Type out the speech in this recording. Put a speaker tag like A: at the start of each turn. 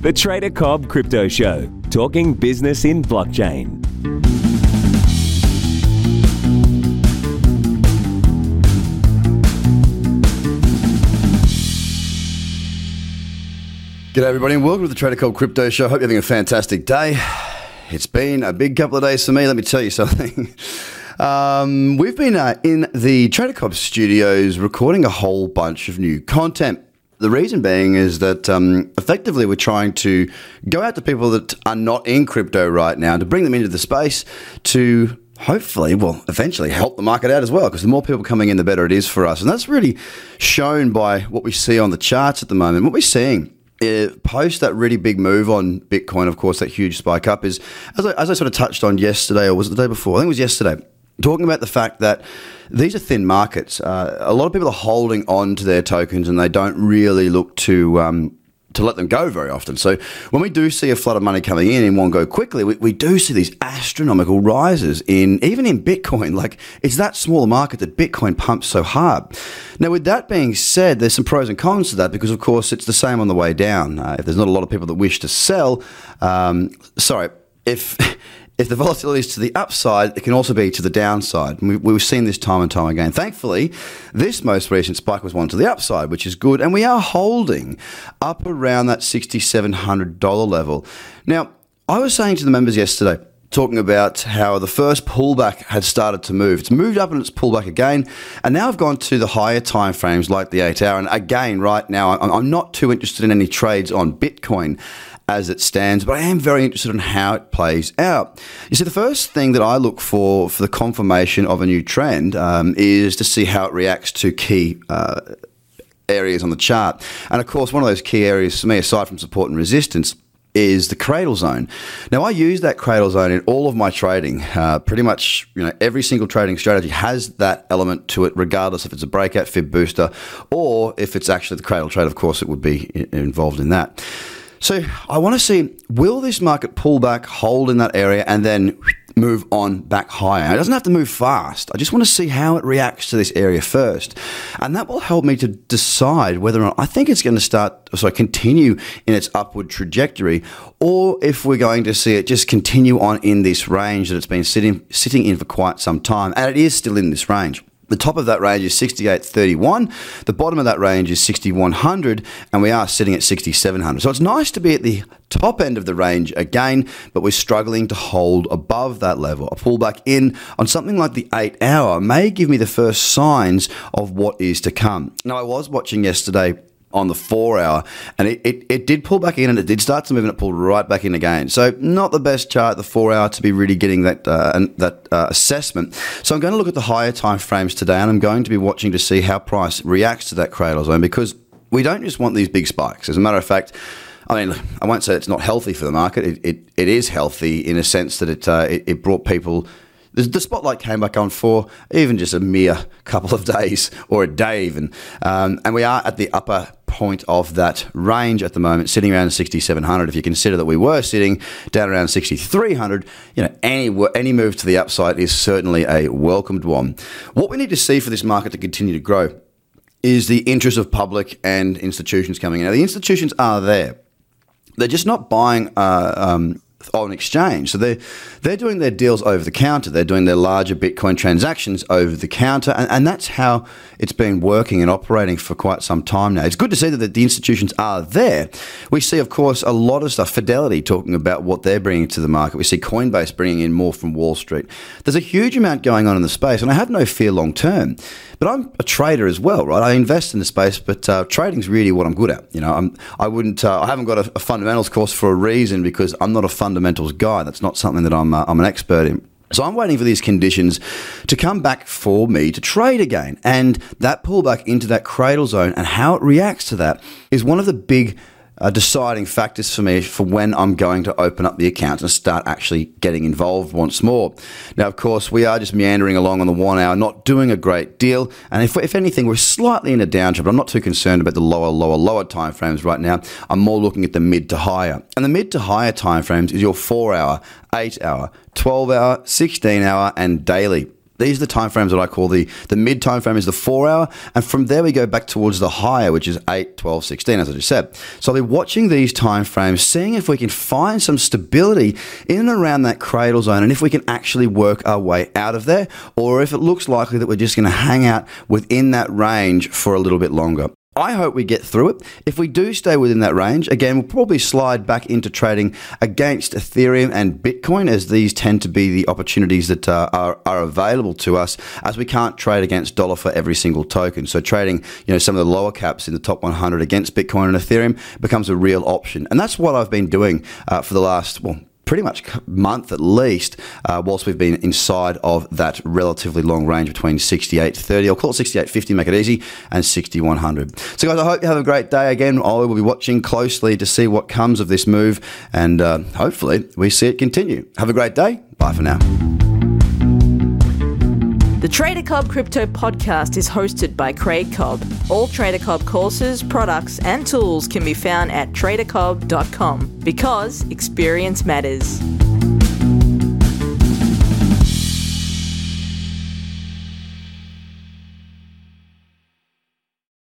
A: The Trader Cobb Crypto Show, talking business in blockchain.
B: G'day everybody and welcome to the Trader Cobb Crypto Show. Hope you're having a fantastic day. It's been a big couple of days for me, let me tell you something. We've been in the Trader Cobb studios recording a whole bunch of new content. The reason being is that effectively we're trying to go out to people that are not in crypto right now to bring them into the space to hopefully, eventually help the market out as well, because the more people coming in, the better it is for us. And that's really shown by what we see on the charts at the moment. What we're seeing post that really big move on Bitcoin, of course, that huge spike up is, as I sort of touched on yesterday, or was it the day before? I think it was yesterday. Talking about the fact that these are thin markets. A lot of people are holding on to their tokens and they don't really look to let them go very often. So when we do see a flood of money coming in one go quickly, we do see these astronomical rises even in Bitcoin. Like, it's that smaller market that Bitcoin pumps so hard. Now, with that being said, there's some pros and cons to that because, of course, it's the same on the way down. If there's not a lot of people that wish to sell, if the volatility is to the upside, it can also be to the downside. And we've seen this time and time again. Thankfully, this most recent spike was one to the upside, which is good. And we are holding up around that $6,700 level. Now, I was saying to the members yesterday, talking about how the first pullback had started to move. It's moved up and it's pulled back again. And now I've gone to the higher time frames like the 8 hour. And again, right now, I'm not too interested in any trades on Bitcoin as it stands, but I am very interested in how it plays out. You see, the first thing that I look for the confirmation of a new trend is to see how it reacts to key areas on the chart. And of course, one of those key areas for me, aside from support and resistance, is the cradle zone. Now, I use that cradle zone in all of my trading. Pretty much, every single trading strategy has that element to it, regardless if it's a breakout fib booster or if it's actually the cradle trade. Of course, it would be involved in that. So I want to see, will this market pull back, hold in that area, and then move on back higher? It doesn't have to move fast. I just want to see how it reacts to this area first. And that will help me to decide whether or not I think it's going to continue in its upward trajectory, or if we're going to see it just continue on in this range that it's been sitting in for quite some time. And it is still in this range. The top of that range is 68.31. The bottom of that range is 6,100, and we are sitting at 6,700. So it's nice to be at the top end of the range again, but we're struggling to hold above that level. A pullback in on something like the 8 hour may give me the first signs of what is to come. Now, I was watching yesterday on the 4 hour, and it did pull back in, and it did start to move, and it pulled right back in again. So not the best chart, the 4 hour, to be really getting that assessment. So I'm going to look at the higher time frames today, and I'm going to be watching to see how price reacts to that cradle zone, because we don't just want these big spikes. As a matter of fact, I mean, I won't say it's not healthy for the market. It is healthy in a sense that it brought people. The spotlight came back on for even just a mere couple of days, or a day even. And we are at the upper point of that range at the moment, sitting around 6,700. If you consider that we were sitting down around 6,300, any move to the upside is certainly a welcomed one. What we need to see for this market to continue to grow is the interest of public and institutions coming in. Now, the institutions are there. They're just not buying on exchange. So they're doing their deals over the counter. They're doing their larger Bitcoin transactions over the counter. And that's how it's been working and operating for quite some time now. It's good to see that the institutions are there. We see, of course, a lot of stuff. Fidelity talking about what they're bringing to the market. We see Coinbase bringing in more from Wall Street. There's a huge amount going on in the space, and I have no fear long term. But I'm a trader as well, right? I invest in the space, but trading's really what I'm good at. I haven't got a fundamentals course for a reason, because I'm not a fundamentals guy. That's not something that I'm an expert in. So I'm waiting for these conditions to come back for me to trade again. And that pullback into that cradle zone and how it reacts to that is one of the big deciding factors for me for when I'm going to open up the account and start actually getting involved once more. Now, of course, we are just meandering along on the 1 hour, not doing a great deal. And if anything, we're slightly in a downtrend, but I'm not too concerned about the lower time frames right now. I'm more looking at the mid to higher. And the mid to higher time frames is your 4 hour, 8 hour, 12 hour, 16 hour, and daily. These are the timeframes that I call the mid time frame is the 4 hour. And from there, we go back towards the higher, which is 8, 12, 16, as I just said. So I'll be watching these timeframes, seeing if we can find some stability in and around that cradle zone, and if we can actually work our way out of there, or if it looks likely that we're just going to hang out within that range for a little bit longer. I hope we get through it. If we do stay within that range, again, we'll probably slide back into trading against Ethereum and Bitcoin, as these tend to be the opportunities that are available to us, as we can't trade against dollar for every single token. So trading, some of the lower caps in the top 100 against Bitcoin and Ethereum becomes a real option. And that's what I've been doing for the last, pretty much month at least, whilst we've been inside of that relatively long range between 68.30, I'll call it 68.50, make it easy, and 6100. So guys, I hope you have a great day. Again, I will be watching closely to see what comes of this move, and hopefully we see it continue. Have a great day. Bye for now.
C: The Trader Cobb Crypto Podcast is hosted by Craig Cobb. All Trader Cobb courses, products, and tools can be found at tradercobb.com, because experience matters.